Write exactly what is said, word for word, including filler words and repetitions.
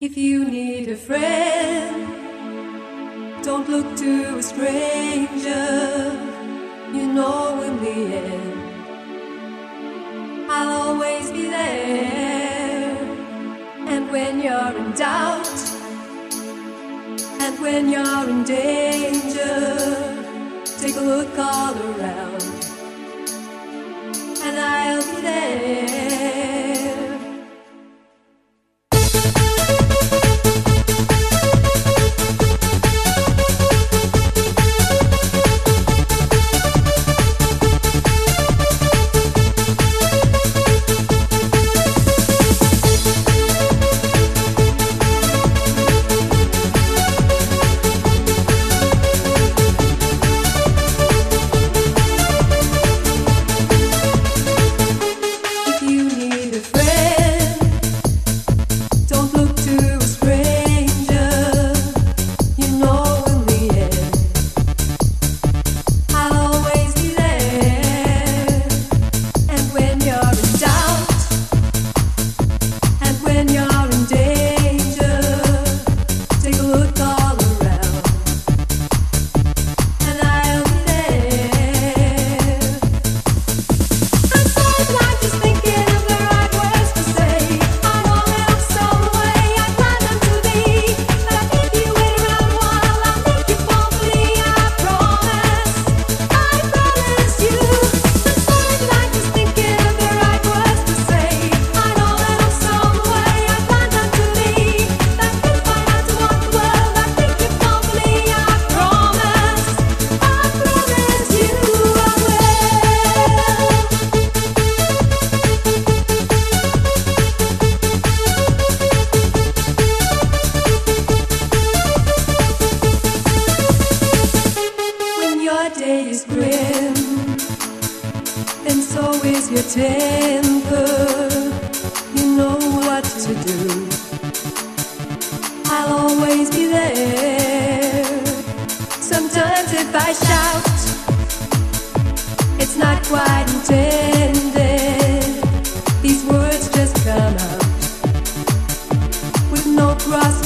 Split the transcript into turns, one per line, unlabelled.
If you need a friend, don't look to a stranger. You know in the end, I'll always be there. And when you're in doubt, and when you're in danger, take a look all around, and I'll be there. Your temper, you know what to do. I'll always be there. Sometimes if I shout, it's not quite intended. These words just come out with no cross